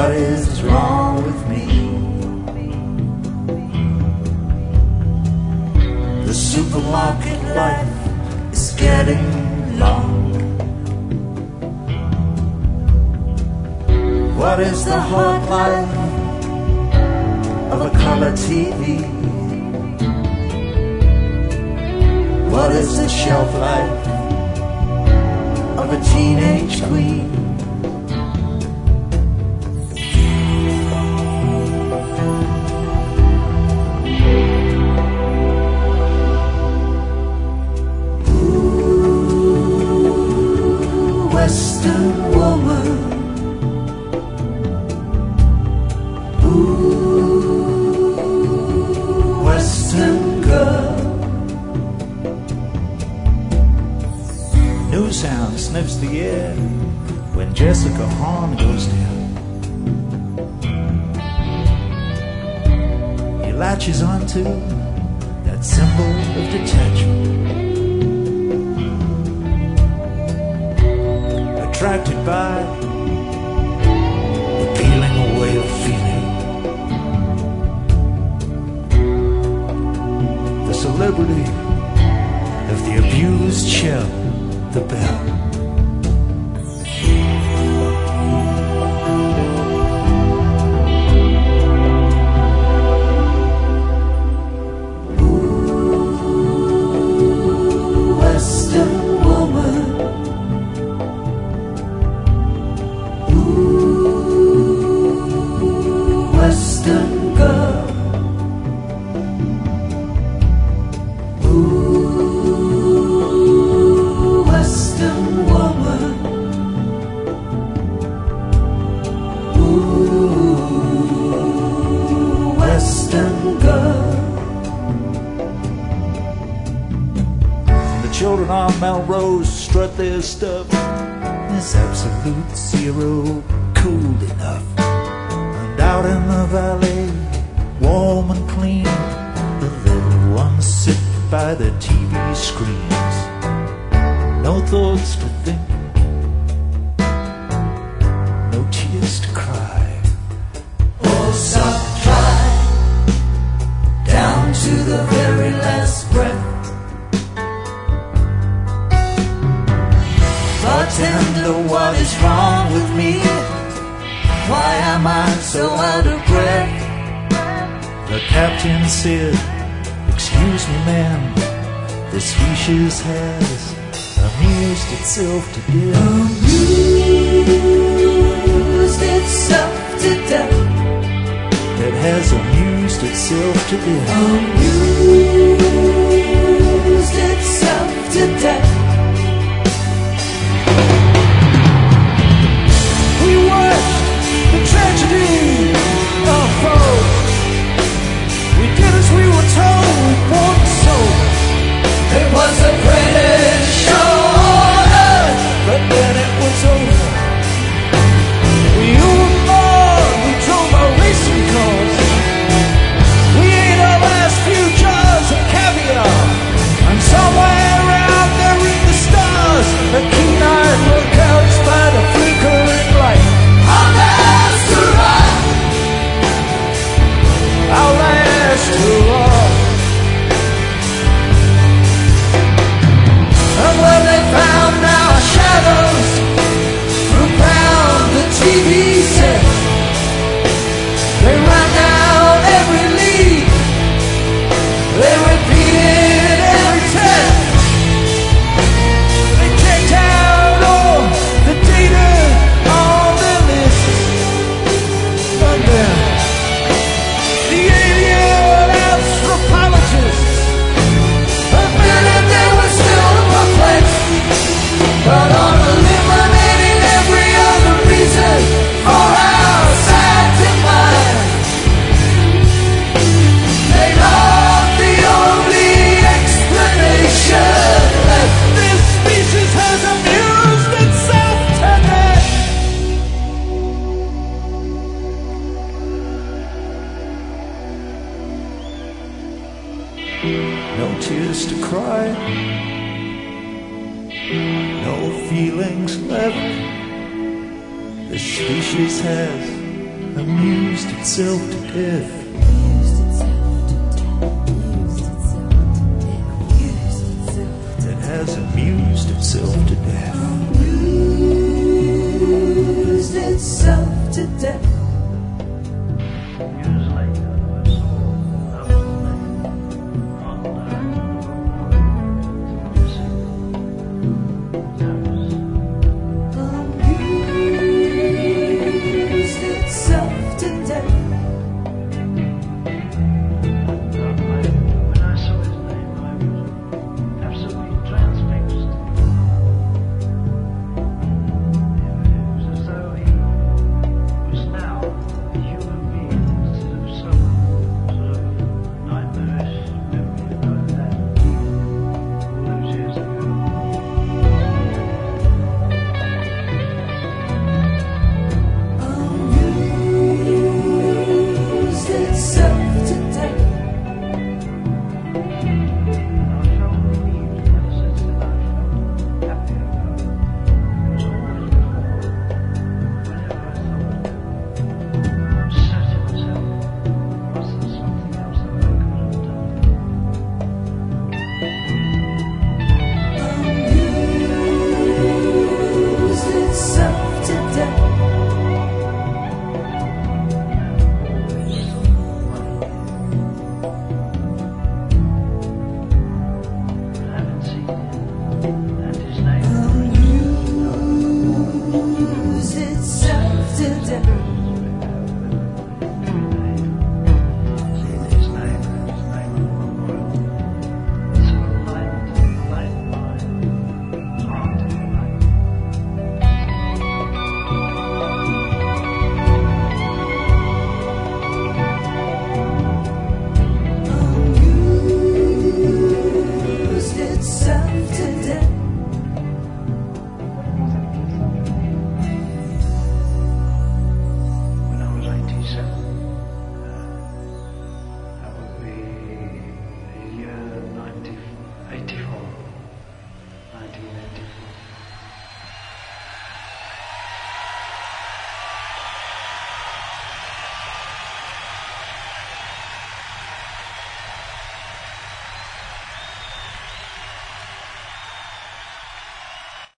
What is wrong with me? The supermarket life is getting long. What is the hard life of a color TV? What is the shelf life of a teenage queen? Ooh, Western woman. Ooh, Western girl. New sound sniffs the air when Jessica Hahn goes down. He latches onto that symbol of detachment, attracted by the peeling away of feeling. The celebrity of the abused shell, the bell. Ooh, Western woman. Ooh, Western girl. Ooh, Western woman. Ooh, Western girl. The children on Melrose strut their stuff. It's absolute zero cool enough. And out in the valley, warm and clean, the little ones sit by the TV screens. No thoughts to think, no tears to cry. All soft dry, down to the very last breath. Bartender, what is wrong with me? Why am I so out of breath? The captain said, excuse me ma'am, the species has amused itself to death. Amused itself to death. It has amused itself to death. Amused itself to death. We watched the tragedy unfold. We did as we were told, one soul. It was the greatest show on earth, but then it was over. We owned more, we drove our racing cars. We ate our last few jars of caviar. And somewhere out there in the stars, a keen-eyed lookouts by the flickering light. Our last hurrah, our last hurrah. And when they found our shadows around the TV set, they ran down every lead, they repeated every test. They checked out all the data on their list. And then the alien anthropologists admitted they were still perplexed, but on eliminating every other reason for our scientific mind, they loved the only explanation left. This species has amused itself to death. No tears to cry, no feelings left. The species has itself to death. It has amused itself to death. Amused itself to death.